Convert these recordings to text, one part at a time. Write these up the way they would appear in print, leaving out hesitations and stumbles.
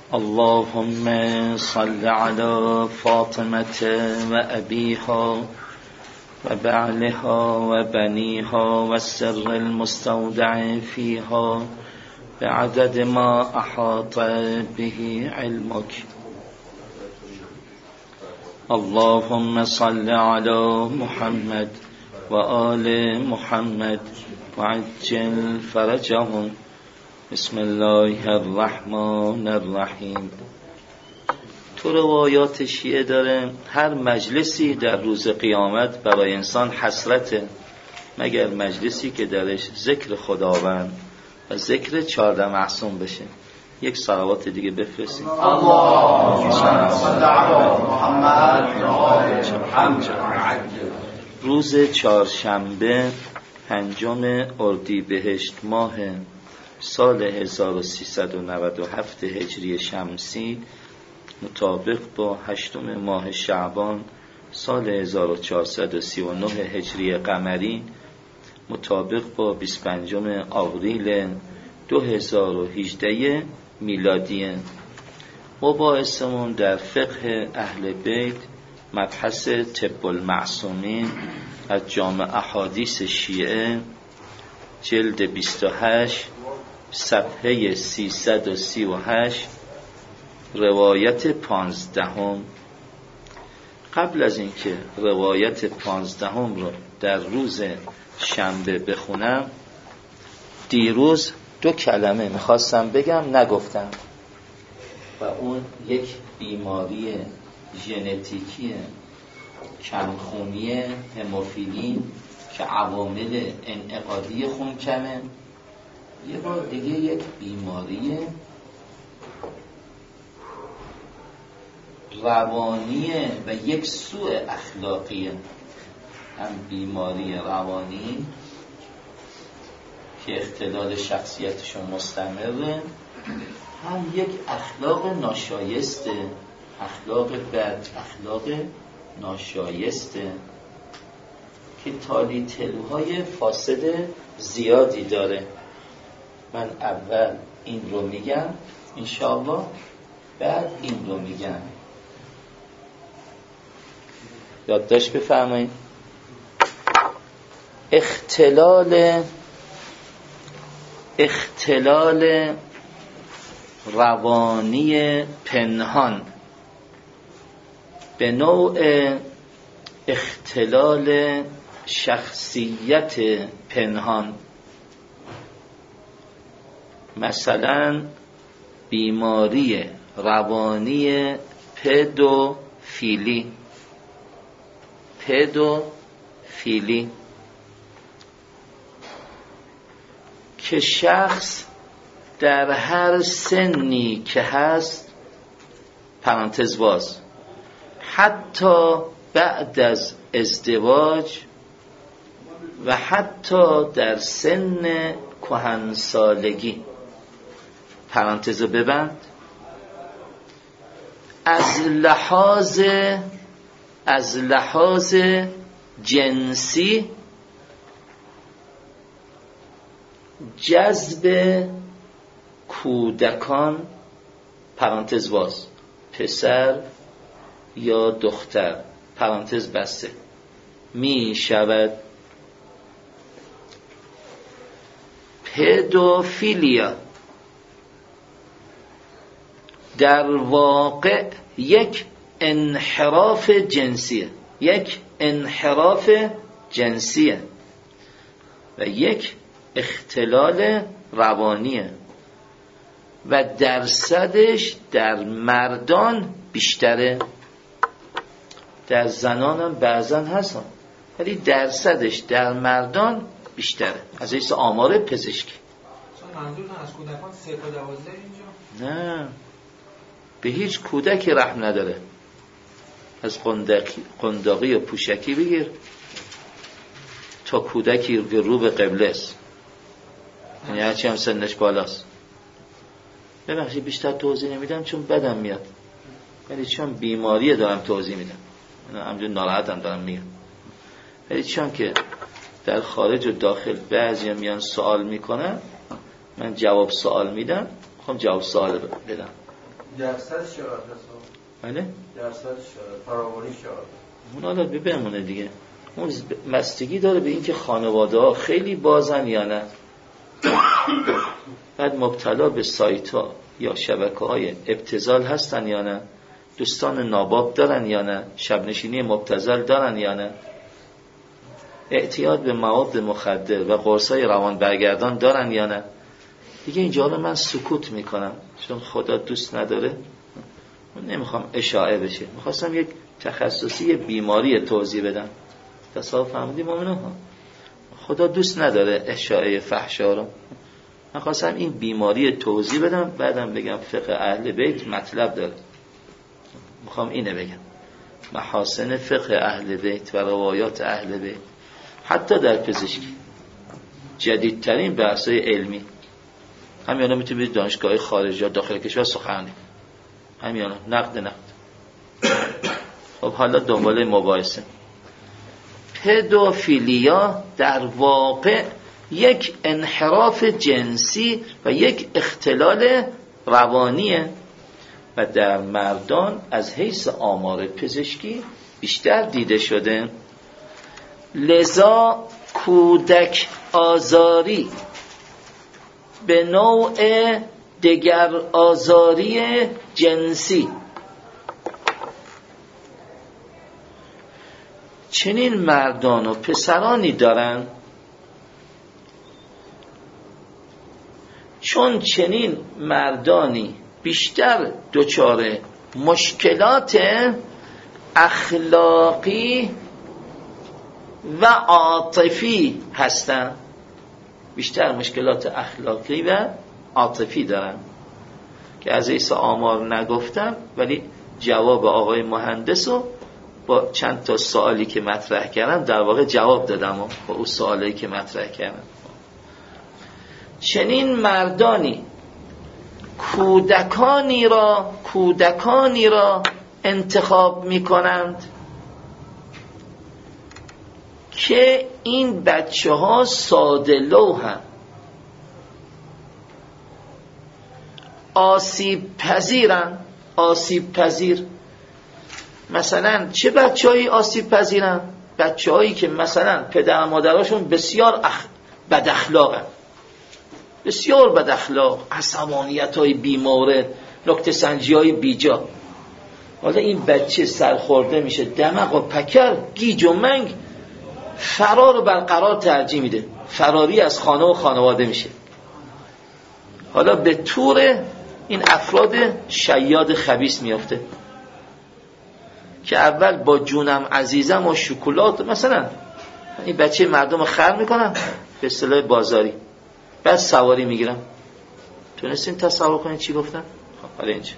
اللهم صل على فاطمة وأبيها وبعلها وبنيها والسر المستودع فيها بعدد ما أحاط به علمك. اللهم صل على محمد وآل محمد وعجل فرجهم. بسم الله الرحمن الرحیم. تو روایات شیعه داره هر مجلسی در روز قیامت برای انسان حسرته مگر مجلسی که درش ذکر خداوند و ذکر 14 معصوم بشه. یک صلوات دیگه بفرستیم. اللهم صل علی محمد. روز چهارشنبه 5 اردیبهشت ماه سال 1397 هجری شمسی مطابق با 8 ماه شعبان سال 1439 هجری قمری مطابق با 25 آوریل 2018 میلادی. مباحثمون در فقه اهل بیت مبحث طب المعصومین از جامع احادیث شیعه جلد 28 صفحه 338 روایت 15. قبل از اینکه روایت 15 رو در روز شنبه بخونم، دیروز 2 کلمه میخواستم بگم نگفتم و اون یک بیماری ژنتیکی کمخونی هموفیلین که عوامل انعقادی خون کمه، یه بار دیگه یک بیماری روانیه و یک سوء اخلاقیه. هم بیماری روانی که اختلال شخصیتشون مستمره، هم یک اخلاق ناشایسته، اخلاق بد، اخلاق ناشایسته که تالی تلوهای فاسد زیادی داره. من اول این رو میگم انشاءالله، بعد این رو میگم. یادداشت بفرمایید. اختلال روانی پنهان به نوع اختلال شخصیت پنهان، مثلا بیماری روانی پدوفیلی که شخص در هر سنی که هست پرانتز باز حتی بعد از ازدواج و حتی در سن کهنسالگی پرانتز ببند، از لحاظ جنسی جذب کودکان پرانتز باز پسر یا دختر پرانتز بسته می شود. پدوفیلیا در واقع یک انحراف جنسیه و یک اختلال روانیه و درصدش در مردان بیشتره، در زنان هم بعضن هستن ولی درصدش در مردان بیشتره. از حیث آمار پزشکی. منظور از کودکان 3 تا 12 اینجا؟ نه، به هیچ کودکی رحم نداره. از قنداقی و پوشکی بگیر تا کودکی که رو به قبله است، یعنی هرچی هم سنش بالاست. ببخشید بیشتر توضیح نمیدم چون بدم میاد، ولی چون بیماریه دارم توضیح میدم، همجور ناراحتم دارم میگم. ولی چون که در خارج و داخل بعضی میان سوال میکنن، من جواب سوال میدم، خب جواب سوال بدم. درصدش چقدر هست؟ بله؟ درصدش فراوانی چقدر؟ اون حالا بمونه دیگه. اون بستگی داره به اینکه خانواده ها خیلی بازن یا نه. بعد مبتلا به سایت ها یا شبکه های ابتذال هستن یا نه، دوستان ناباب دارن یا نه، شبنشینی مبتذل دارن یا نه، اعتیاد به مواد مخدر و قرصای روان برگردان دارن یا نه. دیگه اینجا رو من سکوت میکنم چون خدا دوست نداره. من نمیخوام اشاعه بشه، میخواستم یک تخصصی بیماری توضیح بدم. تصاوب فهمیدیم مومنه؟ خدا دوست نداره اشاعه فحشا رو. من خواستم این بیماری توضیح بدم، بعدم بگم فقه اهل بیت مطلب داره. میخوام اینه بگم، محاسن فقه اهل بیت و روایات اهل بیت. حتی در پزشکی جدیدترین بحث‌های علمی همیانا میتونید دانشگاه خارجی یا داخل کشور سخنرانی، همیانا نقد. خب حالا دنبال مباحثه. پدوفیلیا در واقع یک انحراف جنسی و یک اختلال روانیه و در مردان از حیث آمار پزشکی بیشتر دیده شده. لذا کودک آزاری به نوع دگر آزاری جنسی چنین مردان و پسرانی دارن، چون چنین مردانی بیشتر دچار مشکلات اخلاقی و عاطفی هستند، بیشتر مشکلات اخلاقی و عاطفی دارن که از حیث آمار نگفتم، ولی جواب آقای مهندس رو با چند تا سوالی که مطرح کردم در واقع جواب دادم و با اون سوالی که مطرح کردم. چنین مردانی کودکانی را انتخاب می کنند که این بچه ها ساده لوحن، آسیب پذیر. مثلا چه بچه‌هایی آسیب پذیرن؟ بچه‌هایی که مثلا پدر و مادرشون بسیار بد اخلاق، عصبانیت‌های بی‌مورد، نکته سنجی‌های بیجا. حالا این بچه سرخورده میشه، دمق و پکر، گیج و منگ، فرار رو برقرار ترجیح میده، فراری از خانه و خانواده میشه. حالا به طور این افراد شیاد خبیث میافته که اول با جونم عزیزم و شکلات مثلا این بچه مردم خر میکنن به اصطلاح بازاری، بعد سواری میگیرن. تونستین تصور کنین چی گفتن؟ خب حالا اینجا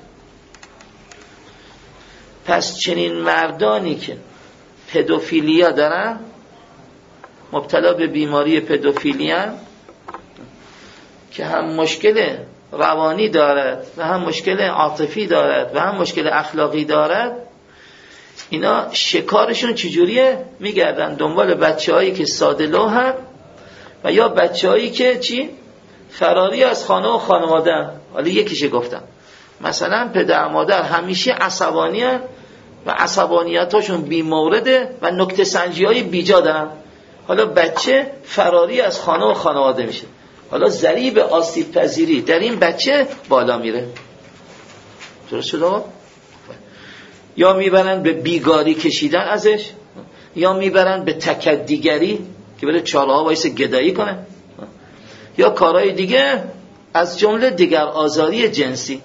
پس چنین مردانی که پدوفیلیا دارن، مبتلا به بیماری پدوفیلیان که هم مشکل روانی دارد و هم مشکل عاطفی دارد و هم مشکل اخلاقی دارد، اینا شکارشون چجوریه؟ میگردن دنبال بچه‌هایی که ساده لوحن و یا بچه‌هایی که فراری از خانه و خانواده. حالا یکیشه گفتم مثلا پدر مادر همیشه عصبانی هن و عصبانیتاشون بی مورده و نکته سنجی های بیجا دارن. حالا بچه فراری از خانه و خانواده میشه، حالا ضریب آسیب پذیری در این بچه بالا میره. درست شد آقا؟ یا میبرن به بیگاری کشیدن ازش، یا میبرن به تکدیگری که بره چاله‌ها وایس گدایی کنه، یا کارهای دیگه از جمله دیگر آزاری جنسی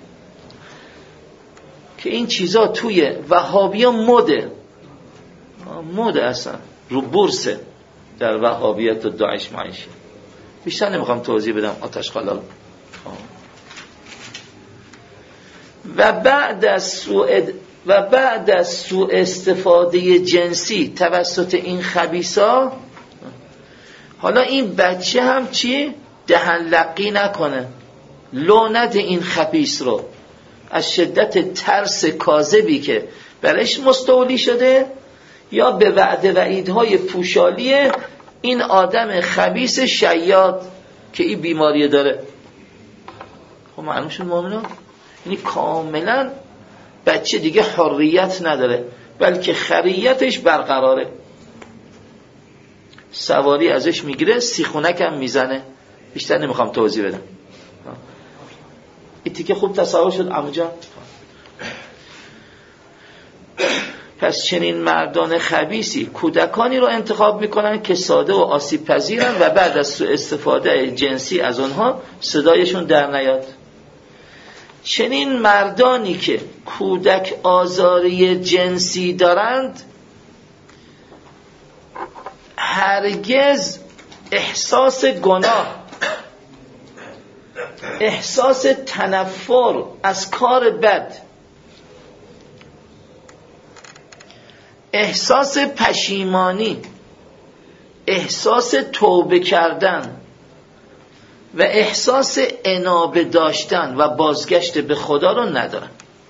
که این چیزا توی وهابی‌ها مده اصلا رو بورسه در وهابیت و داعش معیشی. بیشتر نمیخوام توضیح بدم آتش خلال. و بعد از سوء استفاده جنسی توسط این خبیثا، حالا این بچه هم دهن لقی نکنه، لو نده این خبیث رو از شدت ترس کاذبی که برش مستولی شده، یا به وعده وعیدهای پوشالی این آدم خبیث شیاد که این بیماری داره. خب معلوم شد مومنان یعنی کاملا بچه دیگه حریت نداره، بلکه خریتش برقراره. سواری ازش میگیره، سیخونک هم میزنه. بیشتر نمیخوام توضیح بدم. این تیکه خوب تصور شد عمو جان؟ پس چنین مردان خبیثی کودکانی رو انتخاب میکنن که ساده و آسیب پذیرن و بعد از سوء استفاده جنسی از اونها صدایشون در نیاد. چنین مردانی که کودک آزاری جنسی دارند هرگز احساس گناه، احساس تنفر از کار بد، احساس پشیمانی، احساس توبه کردن و احساس انابه داشتن و بازگشت به خدا رو ندارن.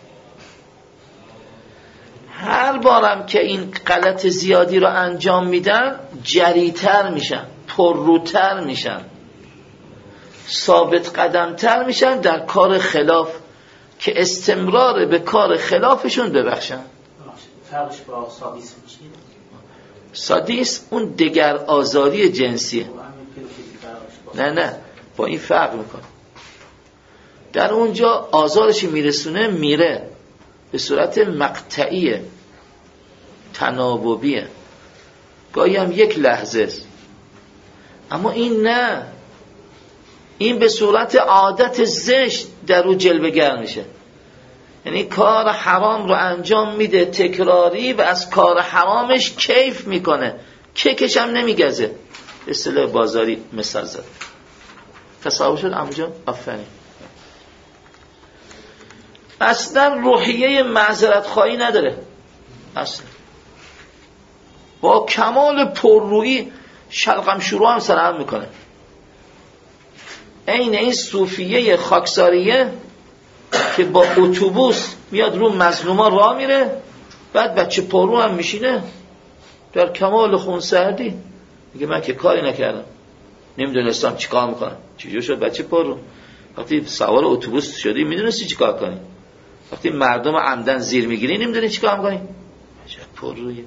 هر بارم که این غلط زیادی رو انجام میدن جریتر میشن، پرروتر میشن، ثابت قدمتر میشن در کار خلاف که استمرار به کار خلافشون ببخشن. فرقش با سادیسم چیه؟ سادیسم اون دگر آزاری جنسیه. نه با این فرق میکنه. در اونجا آزارش میرسونه میره به صورت مقطعیه، تناوبیه، گاهی هم یک لحظه است. اما این نه، این به صورت عادت زشت در رو جلوه‌گر میشه. یعنی کار حرام رو انجام میده تکراری و از کار حرامش کیف میکنه، کیکش هم نمیگزه. اصطلاح بازاری مثال زد. تصور شد عمو جان؟ آفرین. اصلا روحیه معذرت خواهی نداره، اصلا با کمال پررویی شلقم شروع هم سرهم میکنه. این صوفیه خاکساریه که با اتوبوس میاد رو مظلوما راه میره، بعد بچه پررو هم میشینه در کمال خونسردی میگه من که کاری نکردم، نمیدونستم چی کار میکنم. چجور شد بچه پررو؟ وقتی سوار اتوبوس شدی میدونستی چی کار کنی، وقتی مردم عمدن زیر میگیری نمیدونی چی کار میکنی. چه پررویه.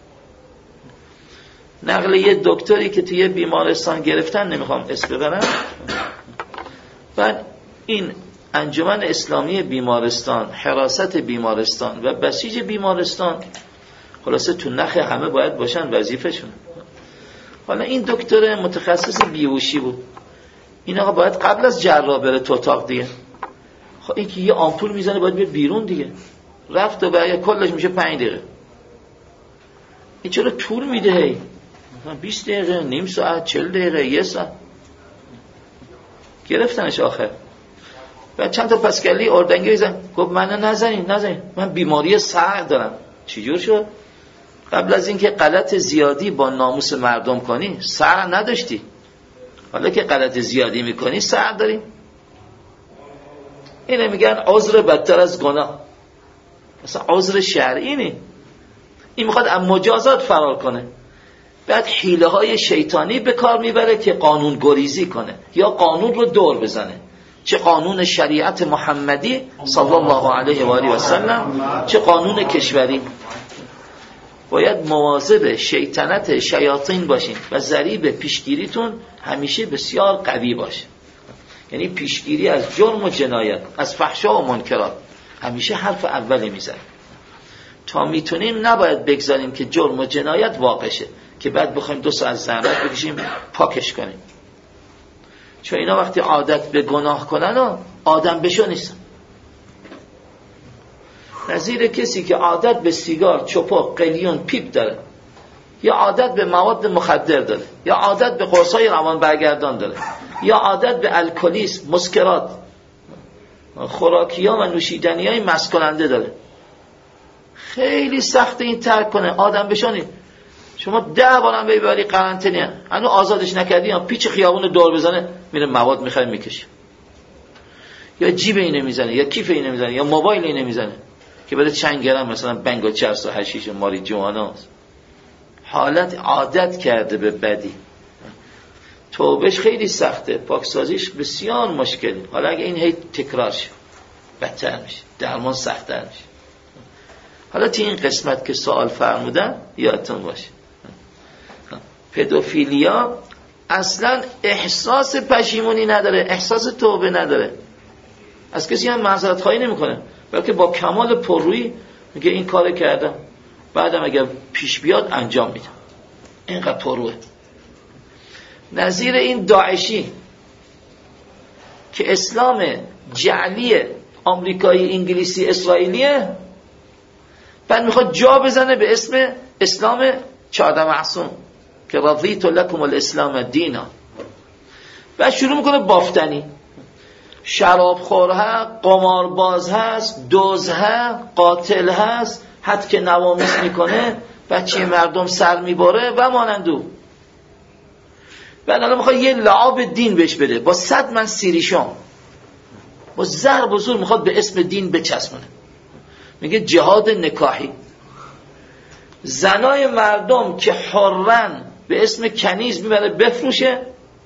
نقل یه دکتری که توی بیمارستان گرفتن، نمیخوام اسم ببرم، بعد این انجمن اسلامی بیمارستان، حراست بیمارستان و بسیج بیمارستان، خلاصه تو نخ همه باید باشن، وظیفه‌شون. حالا این دکتر متخصص بیهوشی بود، این آقا باید قبل از جراح بره تو اتاق دیگه. خب این که یه آمپول میزنه باید بیاد بیرون دیگه، رفت و برگشت کلش میشه 5 دقیقه. این چرا طول میده؟ هی 20 دقیقه، نیم ساعت، 40 دقیقه، 1 ساعت. گرفتنش آخر. بعد چند تا پسکلی اردنگی بزن، گفت منو نزنین، من بیماری سر دارم. چجور شد؟ قبل از اینکه غلط زیادی با ناموس مردم کنی سر نداشتی، حالا که غلط زیادی میکنی سر داری. اینه میگن عذر بدتر از گناه، مثلا عذر شرعی نی. این میخواد از مجازات فرار کنه، بعد حیله های شیطانی به کار میبره که قانون گریزی کنه یا قانون رو دور بزنه، چه قانون شریعت محمدی صلی الله علیه و آله و سلم، چه قانون کشوری. باید مواظب شیطنت شیاطین باشین و ضریب پیشگیریتون همیشه بسیار قوی باشه. یعنی پیشگیری از جرم و جنایت، از فحشا و منکرات، همیشه حرف اولی میزنه. تا میتونیم نباید بگذاریم که جرم و جنایت واقع شه که بعد بخوایم 2 ساعت زحمت بکشیم پاکش کنیم. چون اینا وقتی عادت به گناه کنن و آدم بشو نیستن. نظیر کسی که عادت به سیگار، چپاق، قلیون، پیپ داره، یا عادت به مواد مخدر داره، یا عادت به قرصای روان برگردان داره، یا عادت به الکلیسم، مسکرات، خوراکی‌ها و نوشیدنی‌های مست کننده داره، خیلی سخت این ترک کنه، آدم بشونی. شما 10 بارم ببری قرنطینه، هنوز آزادش نکردی، یا پیچ خیابون دور بزنه میره مواد میخواد میکشه، یا جیب اینه میزنه، یا کیف اینه میزنه، یا موبایل اینه میزنه که بده چند گرم مثلا بنگ و چرس و حشیش ماری جواناست. حالت عادت کرده به بدی. توبهش خیلی سخته، پاکسازیش بسیار مشکلی. حالا اگه این هی تکرار شه، بدتر میشه، درمان سخت‌تر میشه. حالا تو این قسمت که سوال فرمودن یادتون باشه، پدوفیلیا اصلا احساس پشیمونی نداره، احساس توبه نداره، از کسی هم معذرت خواهی نمیکنه، بلکه با کمال پررویی میگه این کار کردم، بعدم اگر پیش بیاد انجام میدم. اینقدر پرروه. نظیر این داعشی که اسلام جعلی آمریکایی، انگلیسی، اسرائیلیه، بعد میخواد جا بزنه به اسم اسلام 14 معصوم که رضیت لکم الاسلام دینا، بعد شروع میکنه بافتنی. شرابخور هست، قمارباز هست، دزد هست، قاتل هست، حد که نوامس میکنه، بچه مردم سر میبره و مانندو. بعد الان میخواد یه لعاب دین بهش بده با 100 من سیریشان، با ضرب و زور میخواد به اسم دین بچسبونه. میگه جهاد نکاحی. زنای مردم که حرن به اسم کنیز میبره بفروشه،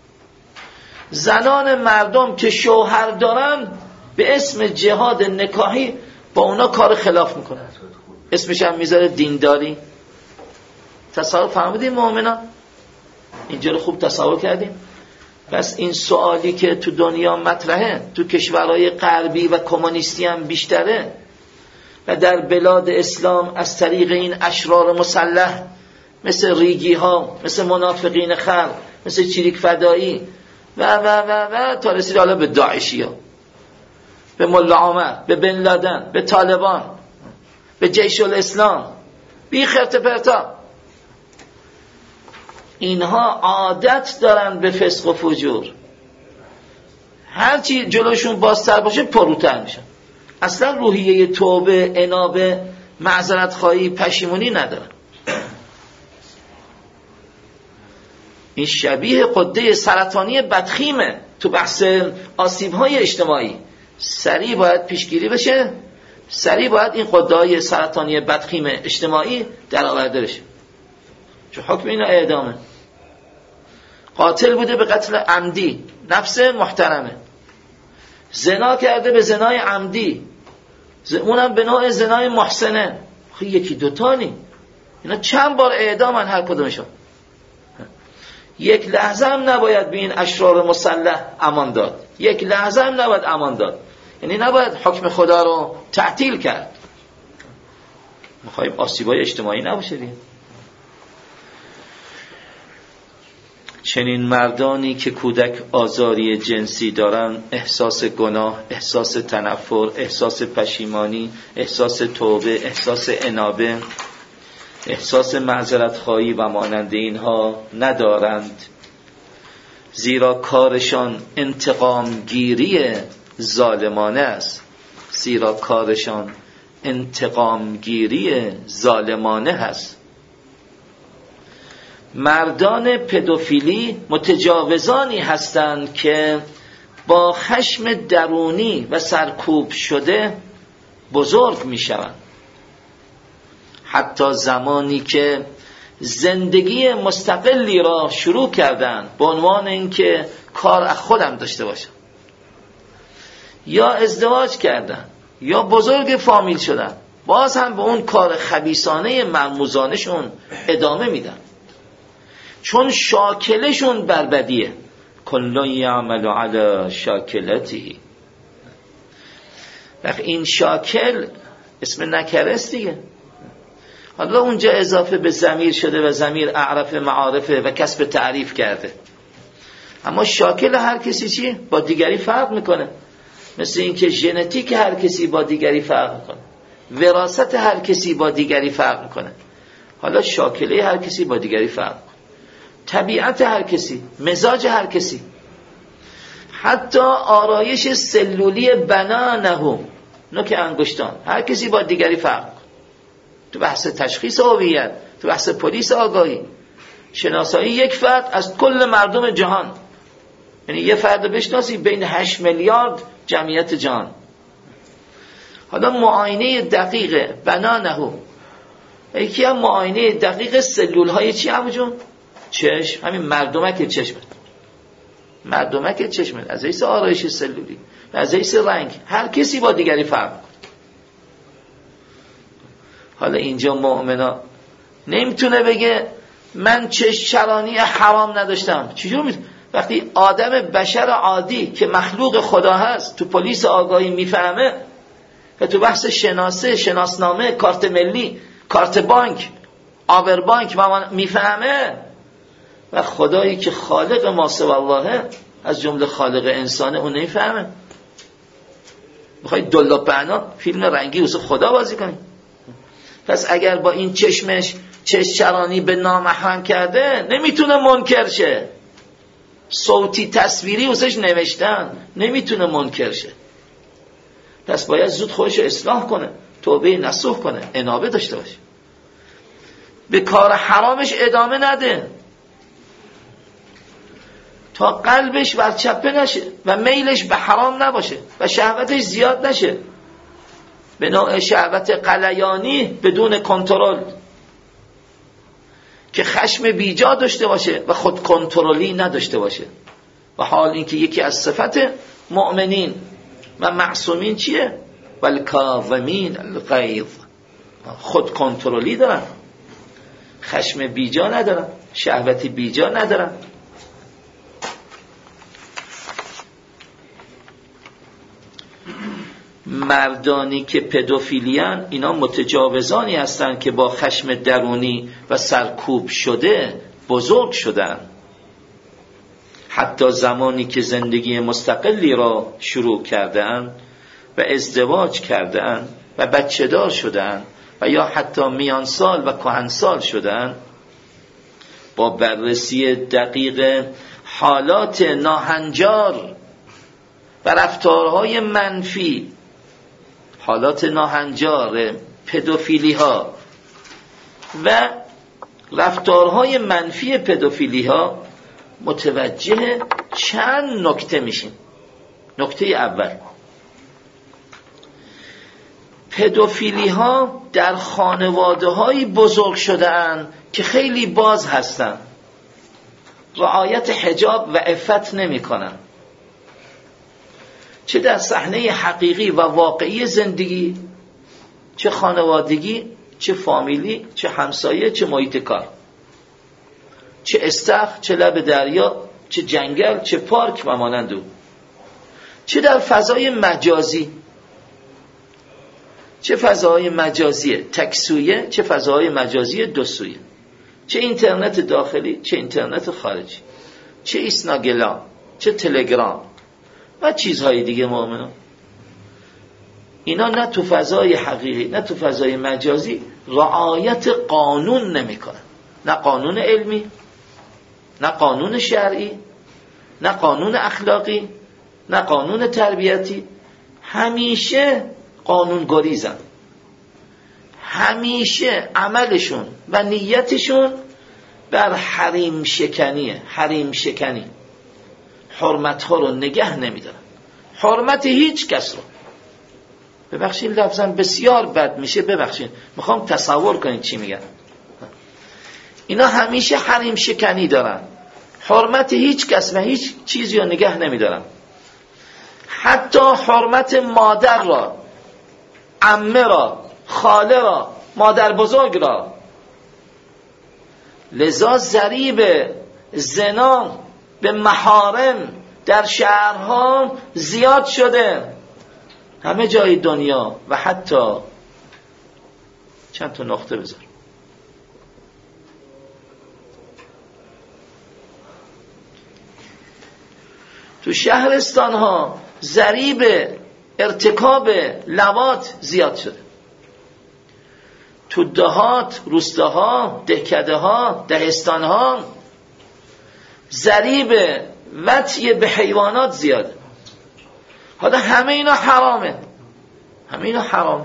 زنان مردم که شوهر دارن به اسم جهاد نکاحی با اونا کار خلاف میکنن، اسمش هم میذاره دینداری. تصور فهمیدیم مؤمنان؟ اینجا رو خوب تصور کردیم؟ بس این سوالی که تو دنیا مطرحه، تو کشورهای غربی و کمونیستی هم بیشتره و در بلاد اسلام از طریق این اشرار مسلح مثل ریگی ها، مثل منافقین خلق، مثل چریک فدایی و تا رسید حالا به داعشی ها، به ملا عمر، به بن لادن، به طالبان، به جیش الاسلام، بی خرت پرتا. اینها عادت دارن به فسق و فجور، هرچی جلوشون بازتر باشه پروتر میشن، اصلا روحیه توبه، انابه، معذرت خواهی، پشیمونی ندارن. این شبیه قده سرطانی بدخیمه تو بحث آسیب‌های اجتماعی. سریع باید پیشگیری بشه، سریع باید این قده‌های سرطانی بدخیم اجتماعی در آورده بشه، چون حکم اینا اعدامه. قاتل بوده به قتل عمدی، نفس محترمه. زنا کرده به زنای عمدی، اونم به نوع زنای محسنه. یکی دوتا نی، اینا چند بار اعدامن هر کدومشون. یک لحظه هم نباید به این اشرار مسلح امان داد، یک لحظه هم نباید امان داد. یعنی نباید حکم خدا رو تعطیل کرد. میخوایم آسیبای اجتماعی نباشه دیگه. چنین مردانی که کودک آزاری جنسی دارن احساس گناه، احساس تنفر، احساس پشیمانی، احساس توبه، احساس انابه، احساس معذرت خواهی و مانند اینها ندارند، زیرا کارشان انتقام گیری ظالمانه است. زیرا کارشان انتقام گیری ظالمانه است. مردان پدوفیلی متجاوزانی هستند که با خشم درونی و سرکوب شده بزرگ می شوند. حتی زمانی که زندگی مستقلی را شروع کردند به عنوان اینکه کار از خودم داشته باشم، یا ازدواج کردن یا بزرگ فامیل شدن، باز هم به اون کار خبیثانه مرموزانشون ادامه میدن، چون شاکلشون بربدیه. کل یعمل علی شاکلته. وقت این شاکل اسم نکره است دیگه. حالا اونجا اضافه به ضمیر شده و ضمیر اعرف معارفه و کسب تعریف کرده. اما شاکل هر کسی چی؟ با دیگری فرق میکنه. مثل اینکه ژنتیک هر کسی با دیگری فرق میکنه، وراثت هر کسی با دیگری فرق میکنه. حالا شاکله هر کسی با دیگری فرق میکنه، طبیعت هر کسی، مزاج هر کسی، حتی آرایش سلولی بنانه، نوک انگشتان، هر کسی با دیگری فرق میکنه. تو بحث تشخیص هویت، تو بحث پلیس آگاهی، شناسایی یک فرد از کل مردم جهان، یعنی یه فرد بشناسی بین 8 میلیارد جمعیت جهان. حالا معاینه دقیق بنانه، یکی هم معاینه دقیق سلول های چی همون؟ چشم، همین مردمک چشمت، مردمک چشمت از حیث آرایش سلولی از حیث رنگ هر کسی با دیگری فرق کنه. حالا اینجا مؤمنا نمیتونه بگه من چشم‌چرانی حرام نداشتم. چجور میتونه؟ وقتی آدم بشر عادی که مخلوق خدا هست تو پلیس آگاهی میفهمه و تو بحث شناسنامه، کارت ملی، کارت بانک، آور بانک میفهمه، و خدایی که خالق ما سوی الله از جمله خالق انسانه اون نمیفهمه. میخوای دلا بنا فیلم رنگی واسه خدا بازی کنی؟ پس اگر با این چشمش چرانی به نامحرم کرده نمیتونه منکر شه. صوتی تصویری واسش نوشتن نمیتونه منکر شه. پس باید زود خودش اصلاح کنه، توبه نصوح کنه، انابه داشته باشه، به کار حرامش ادامه نده تا قلبش ورچپه نشه و میلش به حرام نباشه و شهوتش زیاد نشه به نوع شهوت قلیانی بدون کنترل، که خشم بیجا داشته باشه و خود کنترلی نداشته باشه. و حال اینکه یکی از صفت مؤمنین و معصومین چیه؟ والکاظمین الغیظ، خود کنترلی دارن، خشم بیجا ندارن، شهوت بیجا ندارن. مردانی که پدوفیلیان اینا متجاوزانی هستند که با خشم درونی و سرکوب شده بزرگ شدن. حتی زمانی که زندگی مستقلی را شروع کردن و ازدواج کردن و بچه دار شدن و یا حتی میان سال و کهنسال شدن، با بررسی دقیق حالات ناهنجار و رفتارهای منفی، حالات ناهنجار پدوفیلی ها و رفتارهای منفی پدوفیلی ها، متوجه چند نکته میشیم. نکته اول، پدوفیلی ها در خانواده هایی بزرگ شده اند که خیلی باز هستند، رعایت حجاب و عفت نمی کنند، چه در صحنه حقیقی و واقعی زندگی، چه خانوادگی، چه فامیلی، چه همسایه، چه محیط کار، چه استخر، چه لب دریا، چه جنگل، چه پارک و مانند او، چه در فضای مجازی، چه فضای مجازی تکسویه، چه فضای مجازی دوسویه، چه اینترنت داخلی، چه اینترنت خارجی، چه ایسناگلام، چه تلگرام و چیزهای دیگه. مؤمنان اینا نه تو فضای حقیقی نه تو فضای مجازی رعایت قانون نمی کنن، نه قانون علمی، نه قانون شرعی، نه قانون اخلاقی، نه قانون تربیتی. همیشه قانون گریزن، همیشه عملشون و نیتشون بر حریم شکنیه. حریم شکنی، حرمت ها رو نگه نمیدارن، حرمت هیچ کس رو. ببخشید لفظم بسیار بد میشه، ببخشید، میخوام تصور کنید چی میگن. اینا همیشه حریم شکنی دارن، حرمت هیچ کس و هیچ چیزی رو نگه نمیدارن، حتی حرمت مادر را، عمه را، خاله را، مادر بزرگ را. لذا ضریب زنا به محارم در شهرها زیاد شده، همه جای دنیا. و حتی چند تا نقطه بذار، تو شهرستان ها ضریب ارتکاب لواط زیاد شده، تو دهات، روستاها، دهکده ها، دهستان ها ضریب وطی به حیوانات زیاده. حالا همه اینا حرامه، همه اینا حرام.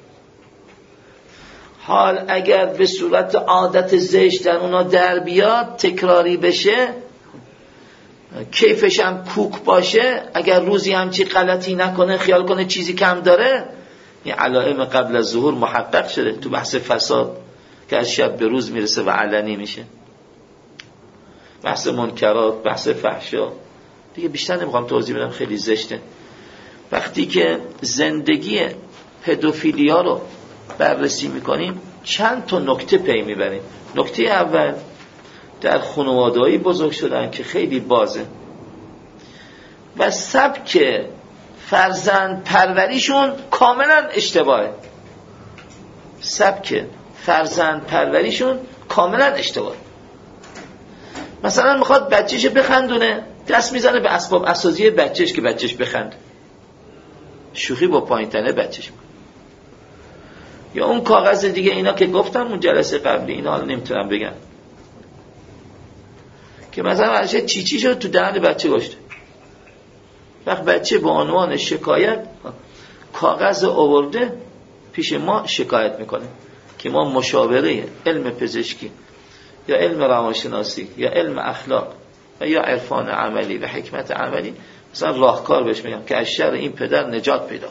حال اگر به صورت عادت زشت در اونا در بیاد، تکراری بشه، کیفش هم کوک باشه، اگر روزی همچی غلطی نکنه، خیال کنه چیزی کم داره، این علائم قبل از ظهور محقق شده تو بحث فساد که از شب به روز میرسه و علنی میشه. بحث منکرات، بحث فحشا دیگه بیشتر نمیخوام توضیح بدم، خیلی زشته. وقتی که زندگی پدوفیلیا رو بررسی میکنیم چند تا نکته پی میبریم. نکته اول، در خانواده‌ای بزرگ شدن که خیلی بازه و سبک فرزند پروریشون کاملا اشتباهه. سبک فرزند پروریشون کاملا اشتباهه. مثلا میخواد بچه‌شو بخندونه، دست میزنه به اسباب اساسی بچه‌ش که بچه‌ش بخند، شوخی با پایین تنه بچه‌ش. یا اون کاغذ دیگه، اینا که گفتم اون جلسه قبلی، اینا حالا نمیتونم بگم، که مثلا هرچه چی شد تو دهن بچه گشته. وقت بچه به عنوان شکایت کاغذ آورده پیش ما شکایت میکنه که ما مشاوره علم پزشکی یا علم روانشناسی یا علم اخلاق و یا عرفان عملی و حکمت عملی مثلا راهکار بهش میگم که از شر این پدر نجات پیدا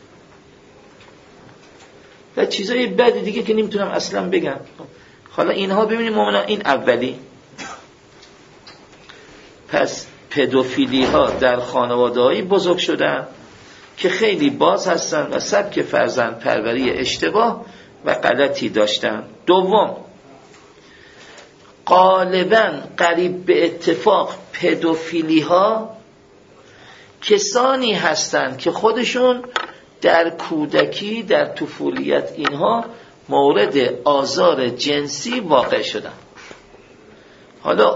و چیزای بعد دیگه که نمیتونم اصلا بگم. حالا اینها ببینیم مومنا، این اولی. پس پدوفیلی ها در خانواده‌ای بزرگ شدن که خیلی باز هستن و سبک فرزند پروری اشتباه و غلطی داشتن. دوم، غالباً قریب به اتفاق پدوفیلی ها کسانی هستند که خودشون در کودکی، در طفولیت اینها مورد آزار جنسی واقع شدن. حالا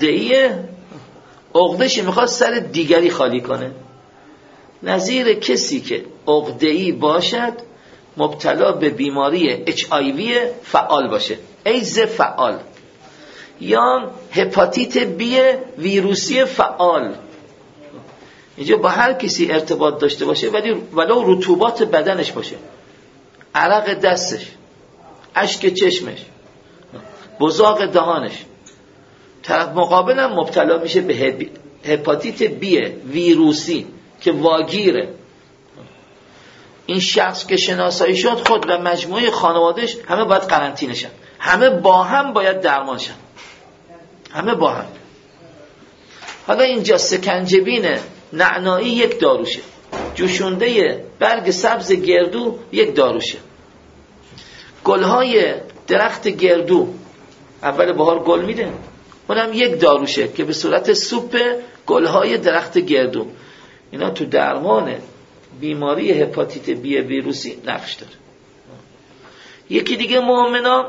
عقده‌شی میخواد سر دیگری خالی کنه، نظیر کسی که عقده‌ای باشد مبتلا به بیماری HIV فعال باشه، ایدز فعال، یا هپاتیت بی ویروسی فعال. اینجا با هر کسی ارتباط داشته باشه ولو رطوبات بدنش باشه، عرق دستش، اشک چشمش، بزاق دهانش، طرف مقابلم مبتلا میشه به هپاتیت بی ویروسی که واگیره. این شخص که شناسایی شد خود و مجموعه خانوادهش همه باید قرنطینه شن، همه با هم باید درمان شن، همه با هم. حالا اینجا سکنجبین نعنایی یک داروشه، جوشونده برگ سبز گردو یک داروشه، گلهای درخت گردو اول بهار گل میده، اونم یک داروشه که به صورت سوپ گلهای درخت گردو. اینا تو درمان بیماری هپاتیت بی ویروسی نقش داره. یکی دیگه مومنا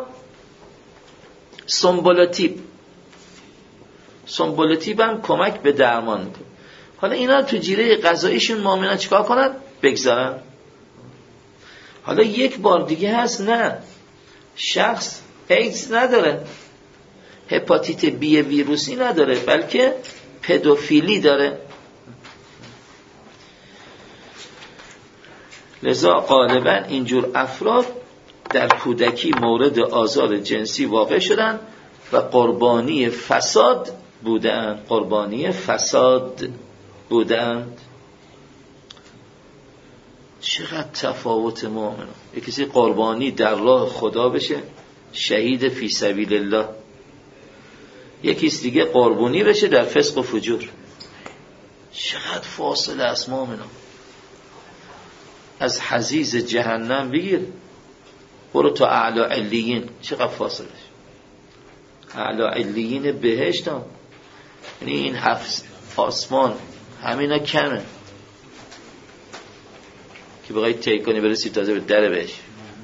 سمبولاتیب هم کمک به درمان میکنه. حالا اینا تو جیره غذاییشون مومنا چیکار کنن؟ بگذارن. حالا یک بار دیگه هست، نه شخص ایدز نداره، هپاتیت بی ویروسی نداره، بلکه پدوفیلی داره. لذا غالبا اینجور افراد در کودکی مورد آزار جنسی واقع شدن و قربانی فساد بودند. چقدر تفاوت مومنه. یک کسی قربانی در راه خدا بشه، شهید فی سبیل الله، یکی دیگه قربانی بشه در فسق و فجور. چقدر فاصله است مومنه. از حضیض جهنم بگیر برو تا اعلی علیین، چقدر فاصله است. اعلی علیین بهشت هم، یعنی این 7 آسمان همینا کمه که بخوایی طی کنی برسی تازه به در بهشت.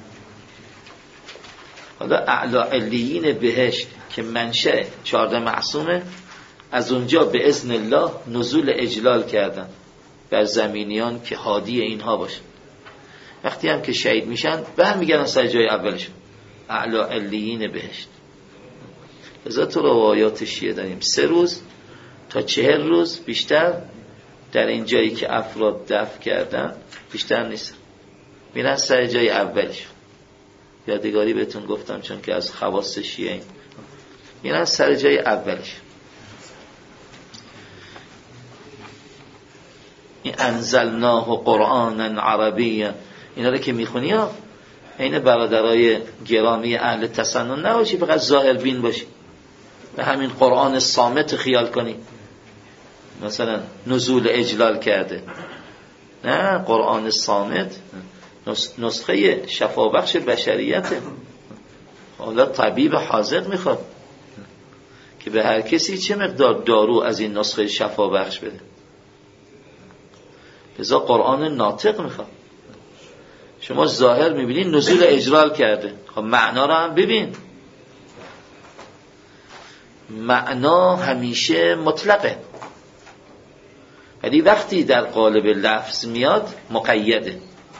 حالا اعلی علیین بهشت که منشأ 14 معصومه، از اونجا به اذن الله نزول اجلال کردن بر زمینیان که هادی اینها باشه. وقتی هم که شهید میشن برمیگردن سر جای اولشون، اعلی علیین بهشت. لذا تو روایات شیعه داریم 3 روز تا 40 روز بیشتر در این جایی که افراد دفن کردن بیشتر نیست، میرن سر جای اولشون. یادگاری بهتون گفتم چون که از خواص شیعه میرن سر جای اولش. این انزلناه قرآنا عربیا، اینا رو که میخونی ها این برادرای گرامی اهل تسنن نباشی، فقط ظاهر بین باشی و همین قرآن صامت خیال کنی مثلا نزول اجلال کرده. نه، قرآن صامت نسخه شفابخش بشریته. حالا طبیب حاذق میخواد که به هر کسی چه مقدار دارو از این نسخه شفابخش بده. لذا قرآن ناطق میخواد. شما ظاهر میبینید نزول اجرال کرده، خب معنا رو هم ببین. معنا همیشه مطلقه، ولی وقتی در قالب لفظ میاد مقیده.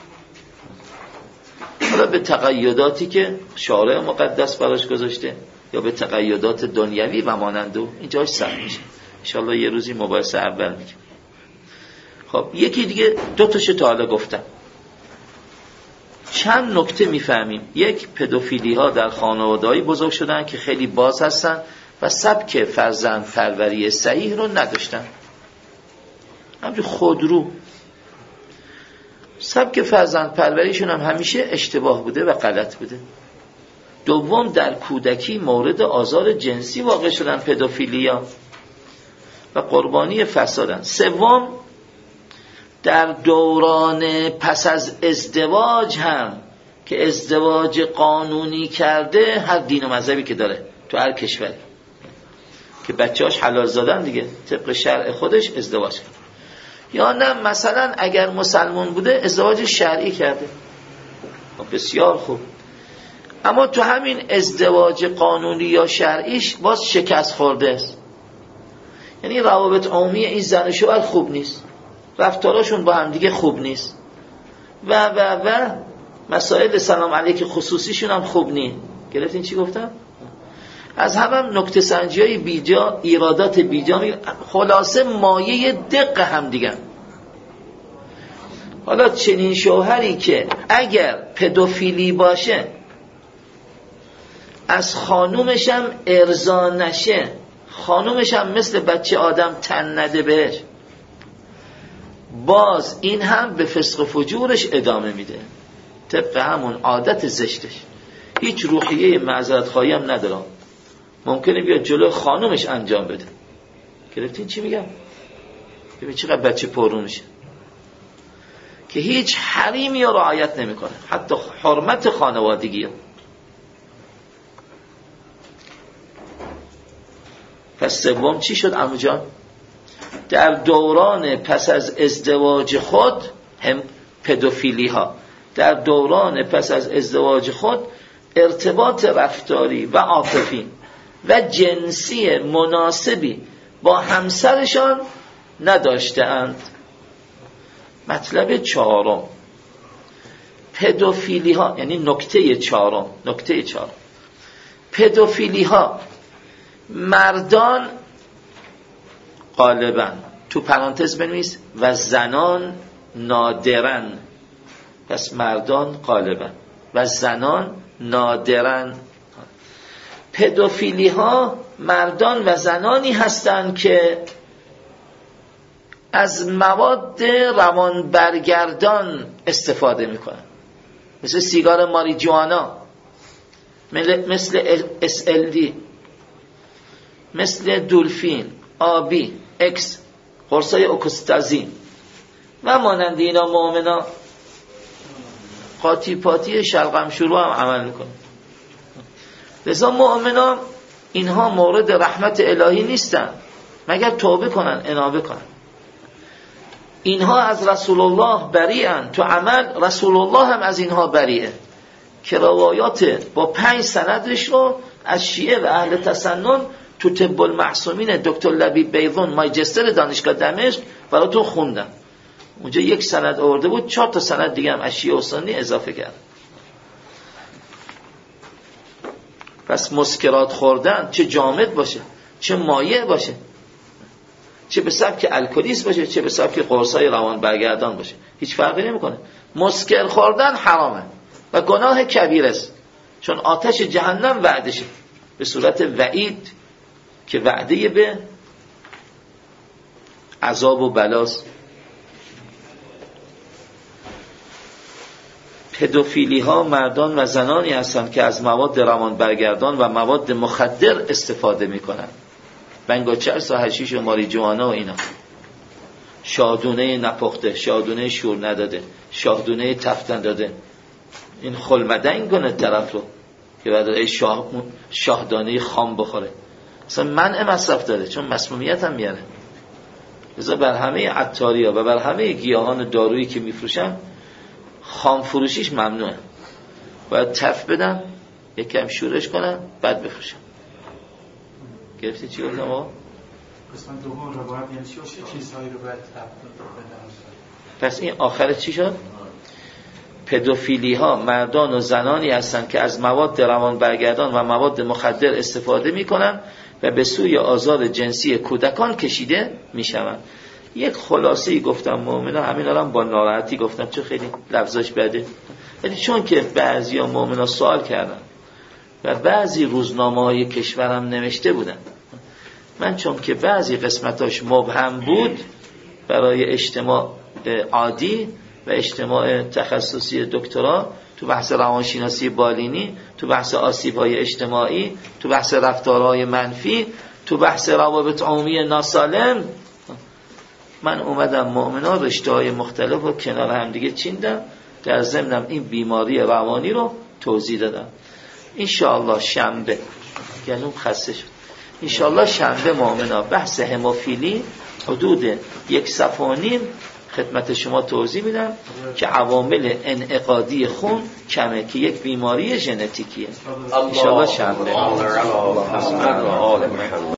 حالا به تقیداتی که شارع مقدس براش گذاشته یا به تقیدات دنیوی و مانندو، اینجاش سر میشه. انشاءالله یه روزی مباحثه اول میگم. خب یکی دیگه، دو تاشو تا حالا گفتم. چند نکته میفهمیم. یک، پدوفیلی ها در خانواده‌ای بزرگ شدن که خیلی باز هستن و سبک فرزند پروری صحیح رو نداشتن، همچون خودرو. سبک فرزند پروریشون هم همیشه اشتباه بوده و غلط بوده. دوم، در کودکی مورد آزار جنسی واقع شدن پدوفیلیا و قربانی فسادن. سوم، در دوران پس از ازدواج هم که ازدواج قانونی کرده، هر دین و مذهبی که داره تو هر کشوری که بچه‌هاش حلال زادن دیگه، طبق شرع خودش ازدواج کرد. یا نه مثلا اگر مسلمان بوده ازدواج شرعی کرده، بسیار خوب. اما تو همین ازدواج قانونی یا شرعیش باز شکست خورده است. یعنی روابط عمومی این زن و شوهر خوب نیست، رفتاراشون با هم دیگه خوب نیست و مسائل سلام علیک خصوصیشون هم خوب نیست. گرفتین چی گفتم؟ از هم نکته سنجی‌های بیجا، ایرادات بیجا، خلاصه مایه دق هم دیگه. حالا چنین شوهری که اگر پدوفیلی باشه از خانومش هم ارضا نشه، خانومش هم مثل بچه آدم تن نده بهش، باز این هم به فسق و فجورش ادامه میده، طبق همون عادت زشتش. هیچ روحیه معذرت خواهی هم نداره، ممکنه بیاد جلو خانومش انجام بده. گرفتین چی میگم؟ ببین چقدر بچه پررو میشه که هیچ حریمی رو رعایت نمیکنه، حتی حرمت خانوادگی. پس سوم چی شد عمو جان؟ در دوران پس از ازدواج خود هم پدوفیلی ها در دوران پس از ازدواج خود ارتباط رفتاری و عاطفی و جنسی مناسبی با همسرشان نداشته‌اند. مطلب چهارم، پدوفیلی ها، یعنی نکته چهارم، پدوفیلی ها مردان غالبا، تو پرانتز بنویس، و زنان نادرن. پس مردان غالبا و زنان نادرن. پدوفیلی ها مردان و زنانی هستند که از مواد روان برگردان استفاده میکنن، مثل سیگار ماریجوانا، مثل SLD، مثل دولفین، آبی، اکس، قرصای اوکستازین و مانند اینا. مؤمنا قاطی پاتی شلغم شروع هم عمل میکنه. لذا مؤمنا اینها مورد رحمت الهی نیستن مگر توبه کنن، انابه کنن. اینها از رسول الله بریئن، تو عمل رسول الله هم از اینها بریئه که روایات با 5 سندش رو از شیعه و اهل تسنن تو طب المعصومین دکتر لبیب بیضون ماجستر دانشگاه دمشق براتون خوندم. اونجا 1 سند آورده بود، 4 تا سند دیگه هم از شیعه و سنی اضافه کرد. پس مسکرات خوردن، چه جامد باشه، چه مایع باشه، چه به سبک الکلیس باشه، چه به سبک قرصای روان برگردان باشه، هیچ فرقی نمیکنه. مسکر خوردن حرامه و گناه کبیر است، چون آتش جهنم وعدشه به صورت وعید که وعده به عذاب و بلاست. پدوفیلی ها مردان و زنانی هستند که از مواد روان برگردان و مواد مخدر استفاده میکنن، بنگوچرس و حشیش و ماریجوانا و اینا. شاهدونه نپخته، شاهدونه شور نداده، شاهدونه تفتن داده، این خلمدن کنه طرف رو که بعد ای شاهدانه خام بخوره. اصلا منع مصرف داره چون مسمومیت هم میاره. لذا بر همه عطاریا و بر همه گیاهان دارویی که میفروشن خام فروشیش ممنوعه. باید تف بدن، یکم شورش کنن، بعد بفروشن. گرفتی چی گفتم آقا؟ قسمت دوم روایت یعنی چه چیزهایی رو باید تف بدن؟ پس این آخر چی شد؟ پدوفیلی ها مردان و زنانی هستند که از مواد روان برگردان و مواد مخدر استفاده میکنن و به سوی آزار جنسی کودکان کشیده میشوند. یک خلاصه‌ای گفتم مؤمنا، همین الان با ناراحتی گفتم چون خیلی لفظش بده، ولی چون که بعضیا مؤمنا سوال کردن و بعضی روزنامه‌های کشورم نوشته بودن، من چون که بعضی قسمتاش مبهم بود برای اجتماع عادی و اجتماع تخصصی دکترا تو بحث روانشناسی بالینی، تو بحث آسیب‌های اجتماعی، تو بحث رفتارهای منفی، تو بحث روابط عمومی ناسالم، من اومدم مؤمنا رشته‌های مختلف رو کنار هم دیگه چیندم، در ضمنم این بیماری روانی رو توضیح دادم. انشاءالله شنبه گلوم خسته شد، انشاءالله شنبه مؤمنا بحث هموفیلی حدود 1.5 صفحه خدمت شما توضیح میدم که عوامل انعقادی خون کمه که یک بیماری ژنتیکیه. انشاءالله شنبه.